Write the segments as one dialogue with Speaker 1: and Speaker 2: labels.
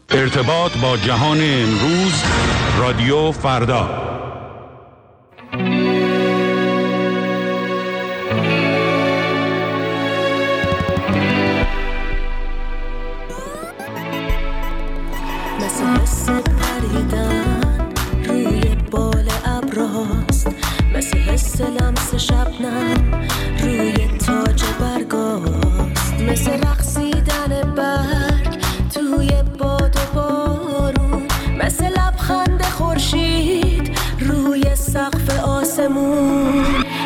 Speaker 1: ارتباط با جهان امروز، رادیو فردا.
Speaker 2: مثل پریدن روی بال ابراست، مثل حس لمس شبنم روی تاج برگاست، مثل رقصیدن برگ توی باد و بارون، مثل لبخند خورشید روی سقف آسمون.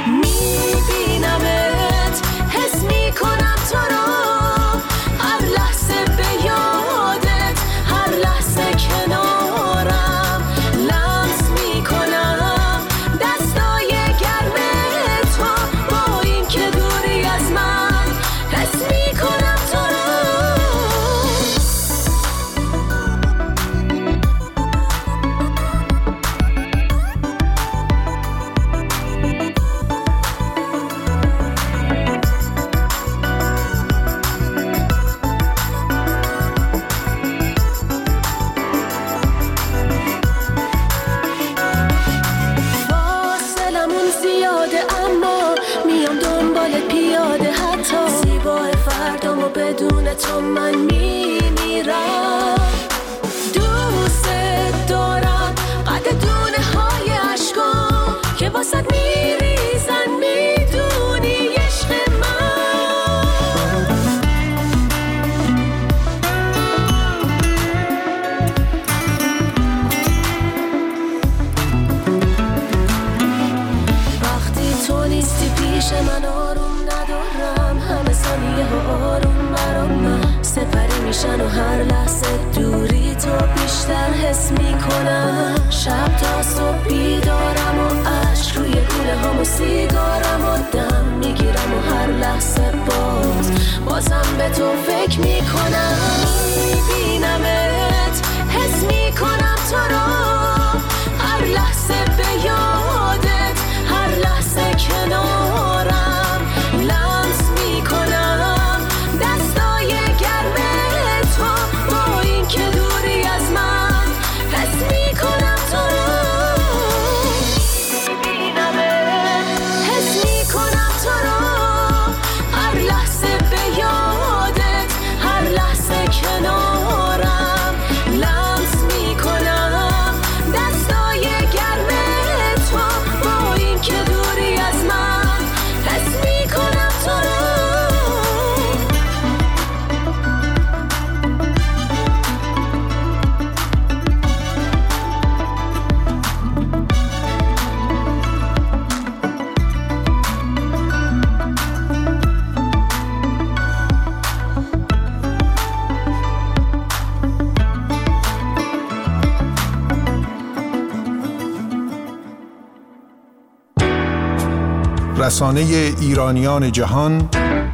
Speaker 2: میبینمت، حس میکنم تو رو، هر لحظه به یادت، هر لحظه کنارم، لمس میکنم دستای گرم تو، با این که دوری از من، حس میکنم تو رو. بدون تو من میمیرم، دوست دارم، قد دونه های عشقام که واسد میریزن، میدونی عشق من. وقتی تو نیستی پیش من آروم ندارم، همه ثانیه ها آروم سپری میشن و هر لحظه دوری تو بیشتر حس میکنم. شب تا صبح بیدارم و عشق روی گوله هم و سیگارم و دم میگیرم و هر لحظه بازم به تو فکر میکنم. میبینمت، حس میکنم تو رو، هر لحظه به یادت، هر لحظه کنارم، لمس میکنم دستای گرم تو، با این که دوری از من، حس میکنم تو رو. میبینمت، حس میکنم تو رو، هر لحظه به یادت، هر لحظه کنارم، لمس میکنم دستای گرم تو، با این که دوری از من، حس میکنم تو رو.
Speaker 3: رسانه ایرانیان جهان،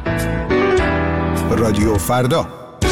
Speaker 3: رادیو فردا.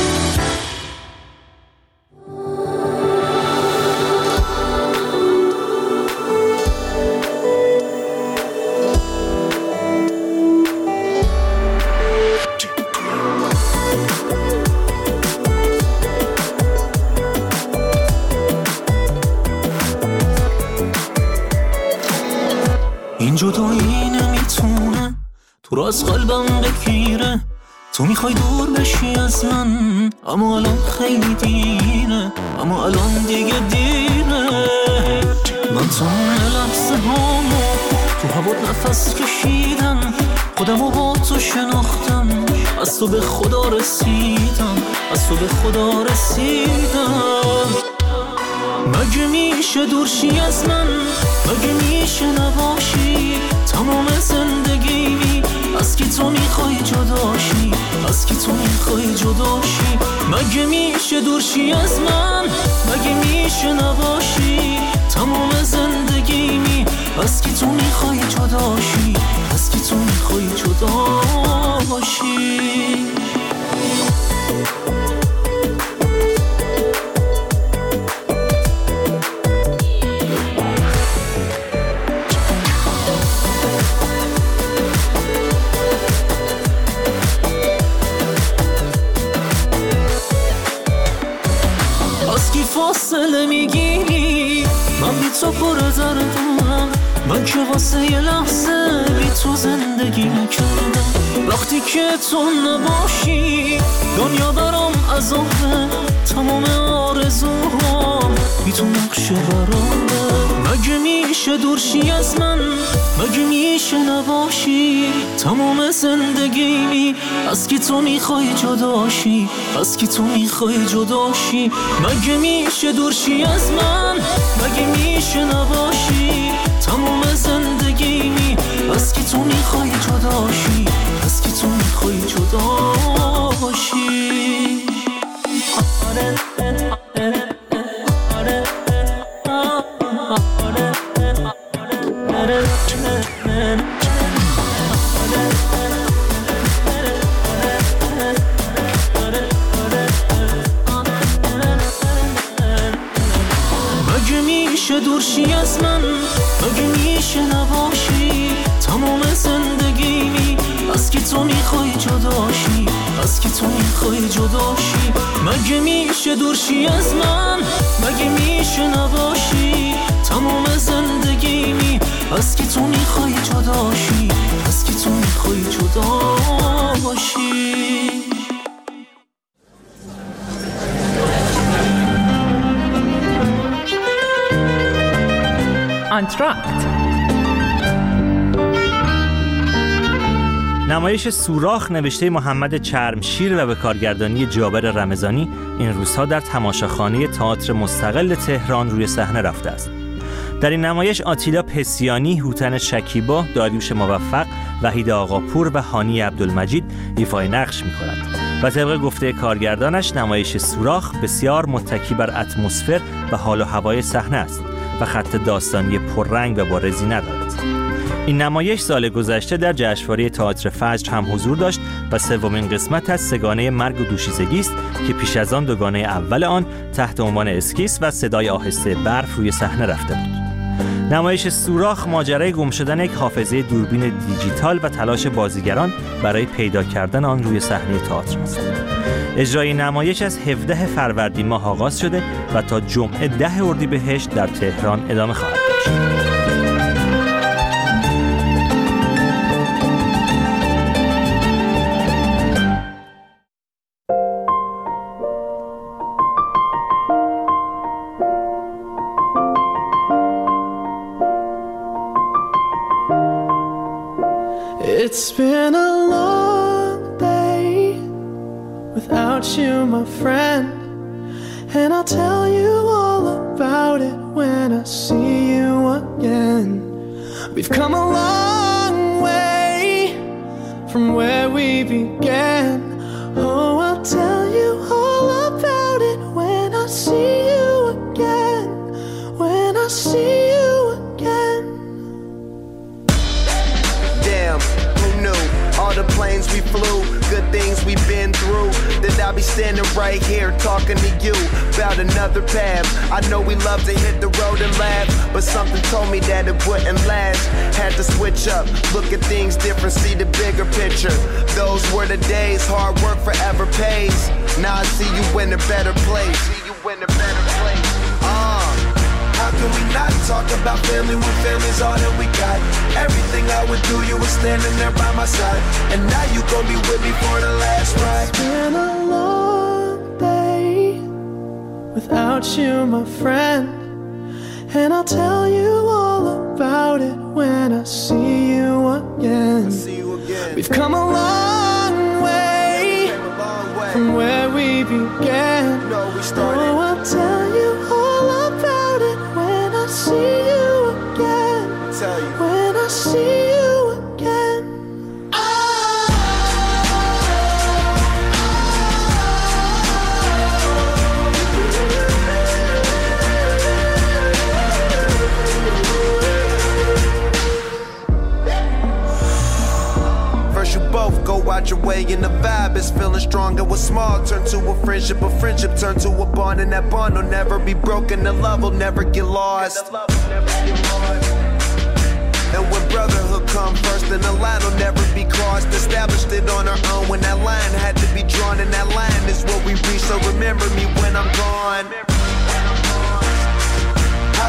Speaker 4: این جدایی نمیتونه تو رو از قلبم بگیره، تو میخوای دور بشی از من، اما الان خیلی دیره، اما الان دیگه دیره. من تا لحظه هامو تو هوا نفس کشیدم، خودمو با تو شناختم، از تو به خدا رسیدم، از تو به خدا رسیدم. مگه میشه دورشی از من، مگه میشه نباشی تمام زندگی، از کی تو میخوای جداشی، از کی تو میخوای جداشی. مگه میشه دورشی از من، مگه میشه نباشی تمام زندگی، از کی تو میخوای جداشی، از کی تو میخوای جداشی. فاصله میگیری. من بی تو پر دردم، من که واسه یه لحظه بی تو زندگی نکردم. وقتی که تو نباشی دنیا برام عذابه، تمام آرزوهام بی تو نقشه برامه. مگه میشه دورشی از من، مگه میشه نباشی تمام زندگی؟ از کی تو میخوای جداشی، از کی تو میخوای جداشی؟ مگه میشه دورشی از من، مگه میشه نباشی تمام زندگی؟ از کی تو میخوای جداشی، از کی تو میخوای جداشی؟ مگه میشه دورشی از من، مگه میشه نباشی تمام زندگی؟ از کی تو میخوای جداشی، از کی تو میخوای جداشی؟ مگه میشه دورشی از من، مگه میشه نباشی تمام زندگی؟ از کی تو میخوای جداشی، از کی تو میخوای جداشی؟
Speaker 5: آنتراکت
Speaker 6: نمایش سوراخ نوشته محمد چرمشیر و به کارگردانی جابر رمضانی این روزها در تماشاخانه تئاتر مستقل تهران روی صحنه رفته است. در این نمایش آتیلا پسیانی، هوتن شکیبا، داریوش موفق، وحید آقاپور و هانی عبدالمجید ایفای نقش می‌کنند و طبق گفته کارگردانش نمایش سوراخ بسیار متکی بر اتمسفر و حال و هوای صحنه است و خط داستانی پررنگ و بارزی ندارد. این نمایش سال گذشته در جشنواره تئاتر فجر هم حضور داشت و سومین قسمت از سگانه مرگ و دوشیزگی است که پیش از آن دوگانه اول آن تحت عنوان اسکیس و صدای آهسته برف روی صحنه رفته بود. نمایش سوراخ ماجرای گم شدن یک حافظه دوربین دیجیتال و تلاش بازیگران برای پیدا کردن آن روی صحنه تئاتر است. اجرای نمایش از 17 فروردین ماه آغاز شده و تا جمعه 10 اردیبهشت در تهران ادامه خواهد داشت.
Speaker 7: It's been a long day without you, my friend, and I'll tell you all about it when I see you again. We've come a long way from where we began. Oh, I'll tell you all about it when I see you again, when I see you again.
Speaker 8: Damn, who knew? All the planes we flew, good things we've been through, that I'll be standing right here talking to you about another path. I know we love to hit the road and laugh, but something told me that it wouldn't last. Had to switch up, look at things different, see the bigger picture. Those were the days, hard work forever pays. Now I see you in a better place. See you in a better place. How can we not talk about family when family's all that we got? Everything I would do, you were standing there by my side, and now you gon' be with me for the last ride.
Speaker 7: It's been a long day without you, my friend, and I'll tell you all about it when I see you again. We've come a long way from where we began. Oh, I'll tell you all about it when I see you again, when I see you again.
Speaker 8: First you both go out your way and the vibe is feeling stronger. What's small turn to a friendship turn to a bond, and that bond will never be broken. The love will never get lost. And when brotherhood come first, then the line will never be crossed. Established it on our own when that line had to be drawn, and that line is what we reach. So remember me when I'm gone.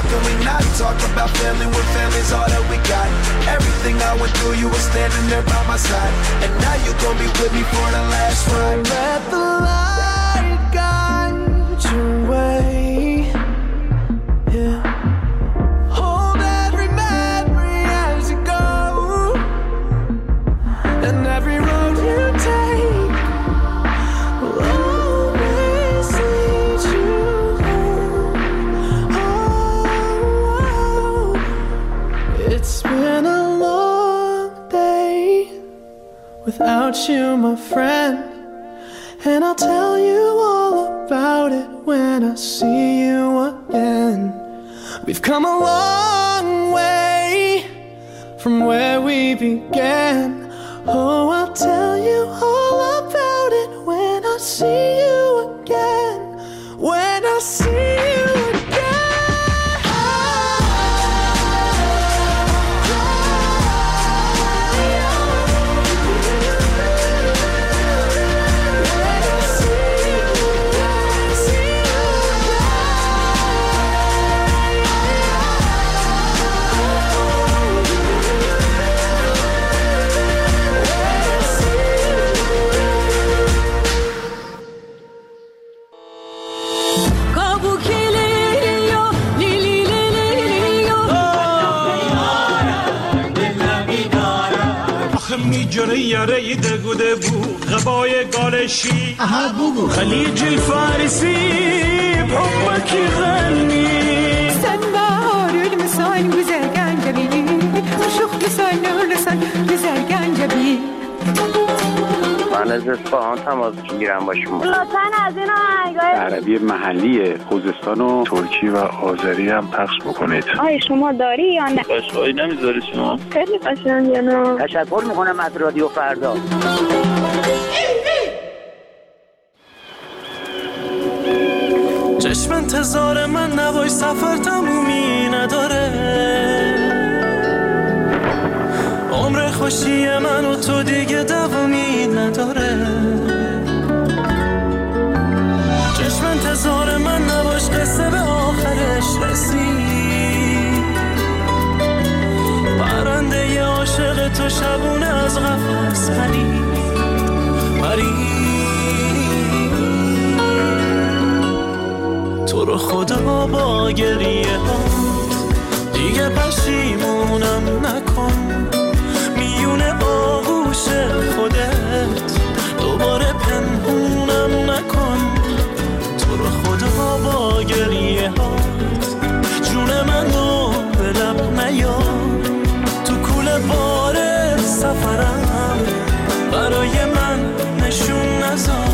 Speaker 5: can we not talk about family when family's all that we got? Everything I went through, you were standing there by my side, and now you gon' be with me for the last ride.
Speaker 7: Let the light guide your way. Yeah. Hold every memory as you go, and every road you take will always lead you home. Oh, it's been a long day without you, my friend, and I'll tell you all about it when I see you again. We've come a long way from where we began. Oh, I'll tell you all about it when I see you again. When I see you again.
Speaker 9: میجره یاره دگوده بو غبای گالشی خلیج الفارسی بحبك غني
Speaker 10: سنبار المسان güzel جبي شوخ لسان لسان güzel جبي
Speaker 11: من از اصفهان تماس میگیرم با شما.
Speaker 12: لطفاً از این آهنگای
Speaker 1: عربی محلی خوزستان و ترکی و آذری هم پخش بکنید.
Speaker 12: آیا شما داری یا نه؟
Speaker 11: قشقایی نمیذاری شما؟
Speaker 12: خیلی قشنگه نه؟
Speaker 11: تشکر میکنم از رادیو فردا.
Speaker 4: چشم انتظار من نباش، سفر تمومی نداره. عمر خوشی من و تو دیگه دوامی نداره. چشم انتظار من نباش، قصه به آخرش رسید. پرنده عاشق تو شبونه از قفس پرید. تو رو خدا با گریه هات دیگه پشیمونم نکن. میون آغوش خودت دوباره پنهونم نکن. تو رو خدا با گریه هات جون منو به لب نیار. تو کوله بار سفرم برای من نشون نذار.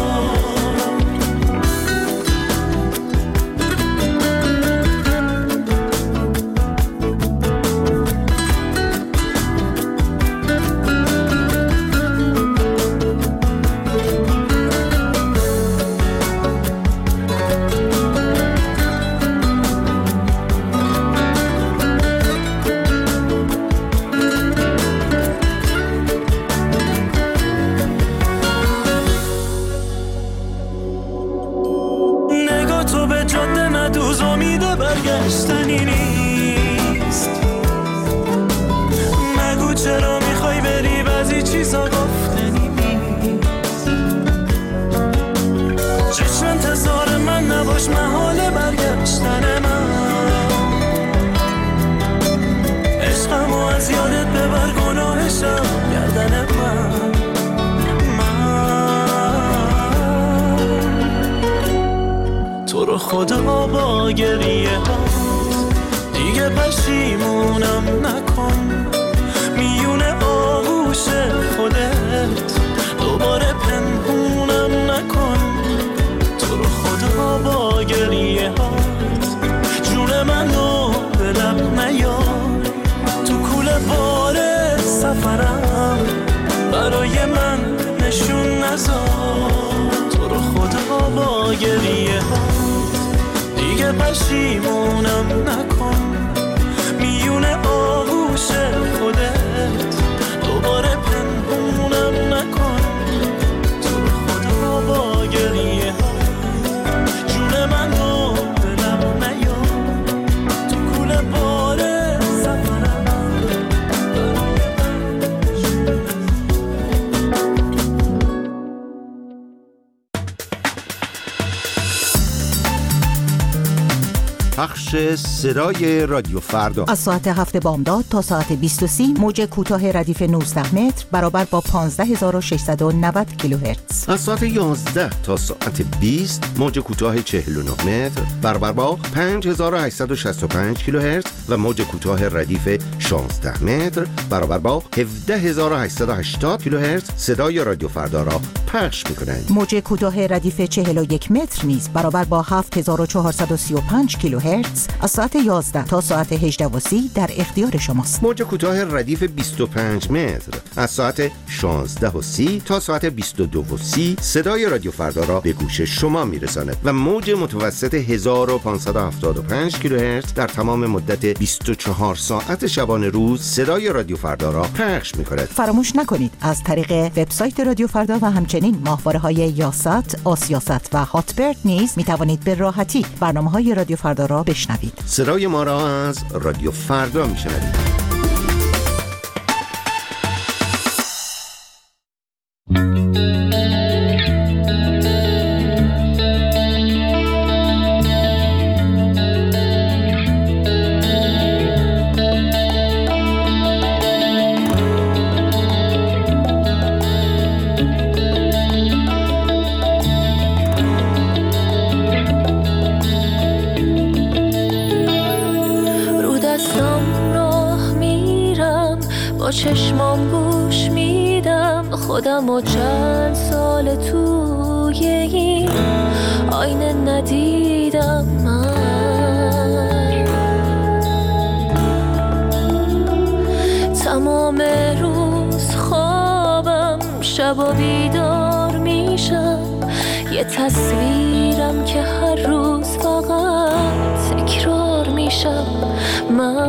Speaker 4: برگشتنی نیست. نگو چرا میخوای بری، بعضی چیزا گفتنی نیست. چشم انتظار من نباش، محال برگشتن من. عشقمو از یادت ببر، گناهشم گردن من. تو رو خدا با گریه هات دیگه پشیمونم نکن. میون آغوش خودت دوباره پنهونم نکن. تو رو خدا با گریه هات جون منو به لب نیار. تو کوله بار سفرم برای من نشون نذار. تو رو خدا با گریه هات دیگه پشیمونم نکن. میون آغوش خودت دوباره پنهونم نکن. تو رو خدا با گریه ها جون منو به لب نیار. تو کوله
Speaker 3: پخش صدای رادیو فردا
Speaker 13: از ساعت 7 بامداد تا ساعت 20:30 موج کوتاه ردیف 19 متر برابر با 15690 کیلوهرتز.
Speaker 3: از ساعت 11 تا ساعت 20 موج کوتاه 49 متر برابر با 5865 کیلوهرتز و موج کوتاه ردیف 16 متر برابر با 17880 کیلوهرتز صدای رادیو فردا را پخش می‌کنند.
Speaker 13: موج کوتاه ردیف 41 متر نیز برابر با 7435 کیلوهرتز از ساعت 11 تا ساعت 18:30 در اختیار شماست.
Speaker 3: موج کوتاه ردیف 25 متر از ساعت 16:30 تا ساعت 22:30 صدای رادیو فردا را به گوش شما میرساند و موج متوسط 1575 کیلوهرتز در تمام مدت 24 ساعت شبانه روز صدای رادیو فردا را پخش می‌کند.
Speaker 13: فراموش نکنید از طریق وبسایت رادیو فردا و همچنین ماهواره‌های یاست، آسیاست و هاتبرد نیز می‌توانید به راحتی برنامه‌های رادیو فردا را بشنوید.
Speaker 3: صدای ما را از رادیو فردا میشنوید.
Speaker 2: چشمام گوش میدم خودم و چند سال توی این آینه ندیدم من. تمام روز خوابم شب و بیدار میشم یه تصویرم که هر روز فقط تکرار میشم من.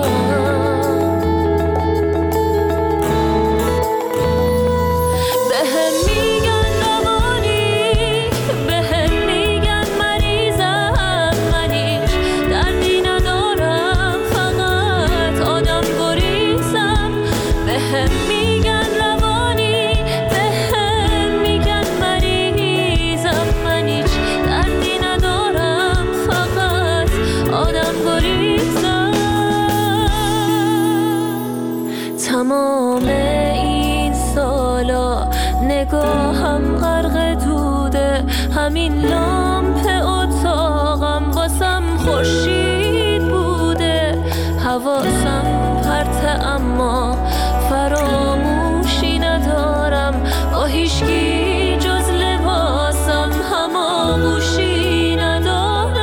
Speaker 2: تمام این سالا نگاهم غرق دوده همین لامپ اتاقم واسم خورشید بوده حواسم پرته اما فراموشی ندارم با هیچکی جز لباسم هماغوشی ندارم.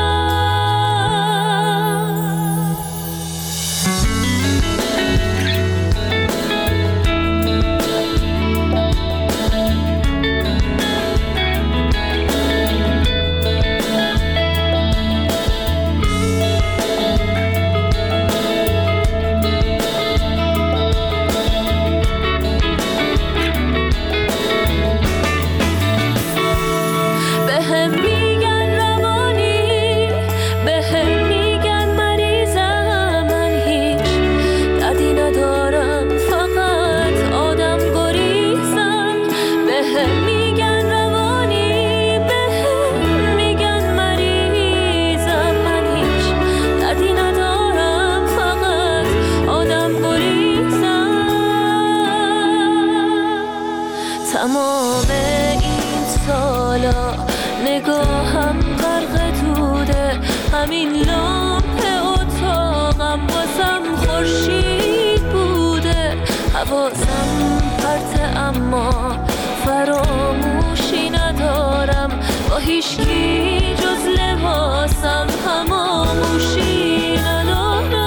Speaker 2: تمام این سالا نگاهم غرق دوده همین لامپ اتاقم واسم خورشید بوده حواسم پرته اما فراموشی ندارم با هیچکی جز لباسم هماغوشی ندارم.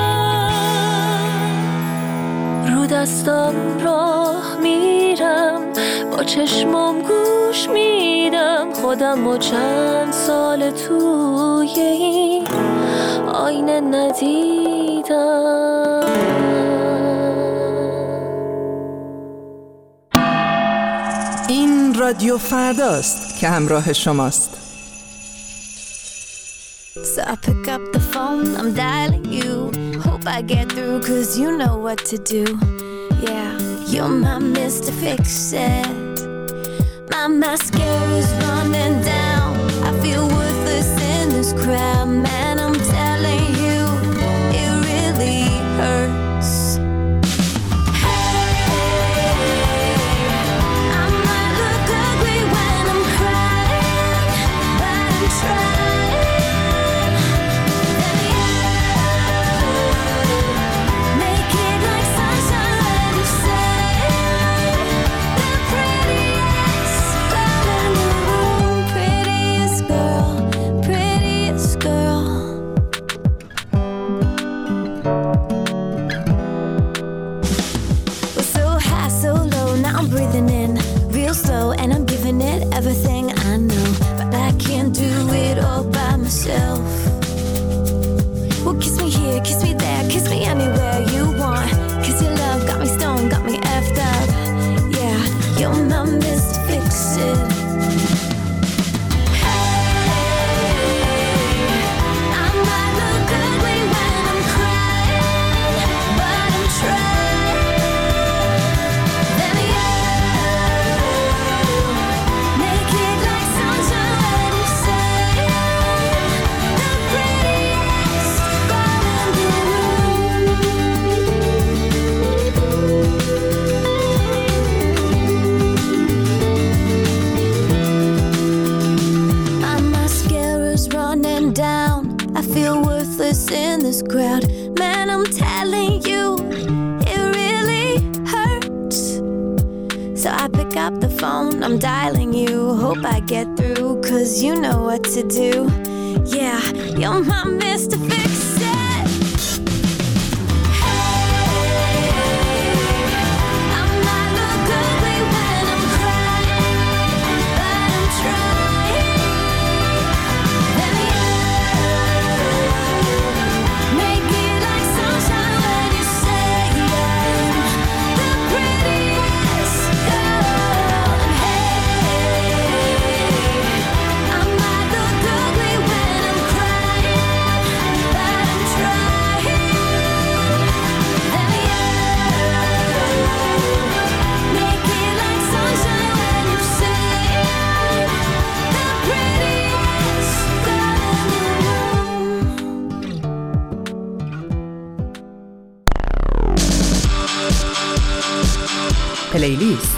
Speaker 2: رو دستم راه میرم با چشمام گوش میدم خودم و چند سال توی این آینه ندیدم.
Speaker 14: این رادیو فرداست که همراه شماست.
Speaker 15: So I pick up the phone, I'm dialing you. Hope I get through cause you know what to do. Yeah, you're my Mr. Fix-It. My mascara's running down. I feel worthless in this crowd. Man, I'm telling here, kiss me there, kiss me anywhere you want. Kiss your love, got me stoned, got me effed up. Yeah, you're my Mr. Fix-It. In this crowd, man, I'm telling you, it really hurts. So I pick up the phone, I'm dialing you, hope I get through, 'cause you know what to do. Yeah, you're my Mr. Fix-It.
Speaker 16: پلیلیست.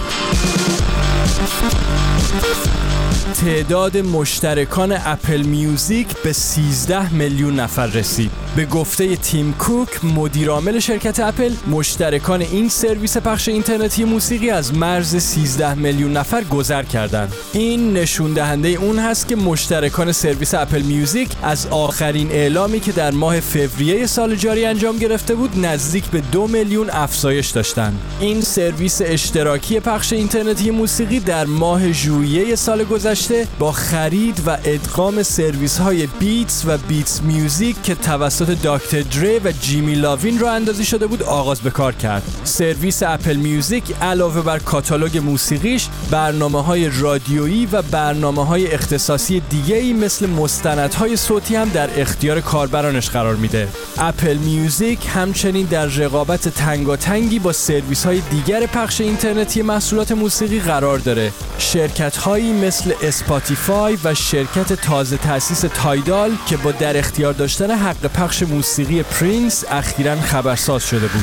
Speaker 16: تعداد مشترکان اپل میوزیک به 13 میلیون نفر رسید. به گفته تیم کوک، مدیر عامل شرکت اپل، مشترکان این سرویس پخش اینترنتی موسیقی از مرز 13 میلیون نفر گذر کردند. این نشون دهنده اون هست که مشترکان سرویس اپل میوزیک از آخرین اعلامی که در ماه فوریه سال جاری انجام گرفته بود نزدیک به 2 میلیون افزایش داشتند. این سرویس اشتراکی پخش اینترنتی موسیقی در ماه ژوئیه سال گذشته با خرید و ادغام سرویس‌های بیتس و بیتس میوزیک که توسط دکتر دری و جیمی لاوین را اندازی شده بود آغاز به کار کرد. سرویس اپل میوزیک علاوه بر کاتالوگ موسیقیش، برنامه‌های رادیویی و برنامه‌های اختصاصی دیگه‌ای مثل مستندهای صوتی هم در اختیار کاربرانش قرار میده. اپل میوزیک همچنین در رقابت تنگاتنگی با سرویس‌های دیگر پخش اینترنتی محصولات موسیقی قرار داره. شرکت‌هایی مثل اسپاتیفای و شرکت تازه تأسیس تایدال که با در اختیار داشتن حق پخش موسیقی پرینس اخیراً خبرساز شده بود.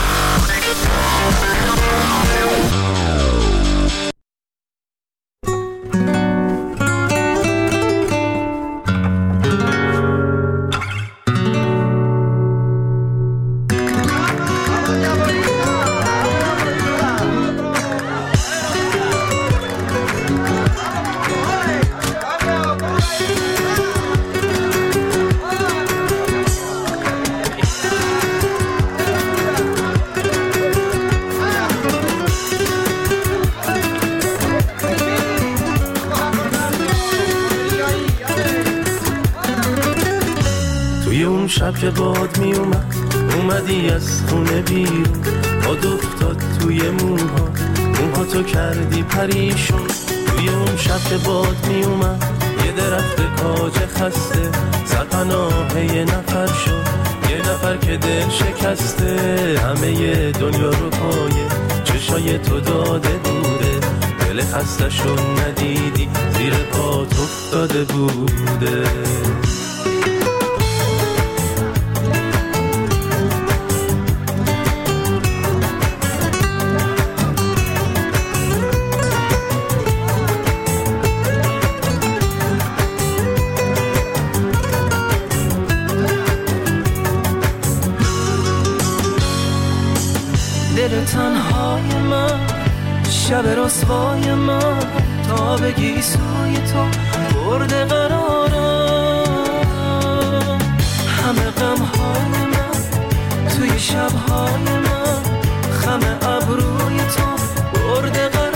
Speaker 17: شب که باد می اومدی از خونه بیرون، باد افتاد توی موها تو کردی پریشون. توی اون شب که باد می اومد یه درخت کاج خسته سرپناه یه نفر شد، یه نفر که دل شکسته همه دنیا رو پایه چشای تو داده بوده، دل خسته شد ندیدی زیر پات افتاده بوده. دل تنهای من، شب رسوای من، تا بگی سوی تو برده قرارم. همه غمهای من توی شبهای من، خم ابروی تو برده قرارم.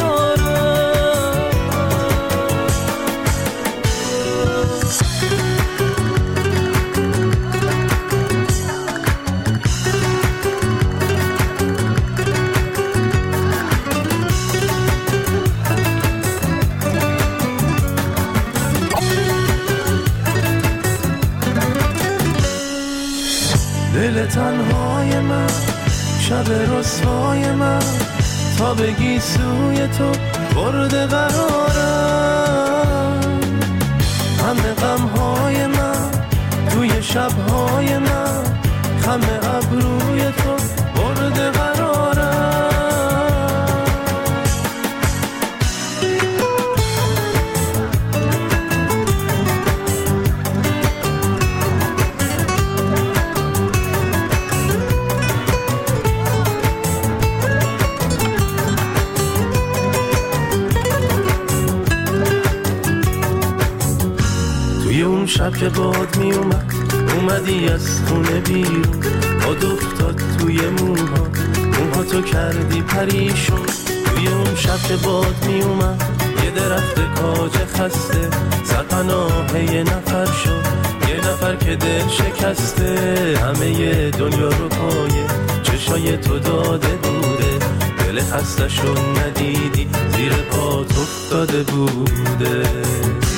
Speaker 17: دل تنهای من، شب رسوای من، تا بگی سوی تو برده قرارم. همه غمهای من توی شبهای من، خم ابروی تو برده قرارم. توی اون شب که باد می اومد، اومدی از خونه بیرون، باد افتاد توی موها تو کردی پریشون. توی اون شب که باد می اومد، یه درخت کاج خسته سرپناه یه نفر شد، یه نفر که دل شکسته همه دنیا رو پایه چشای تو داده بوده. دل خسته شو ندیدی زیر پات افتاده بوده.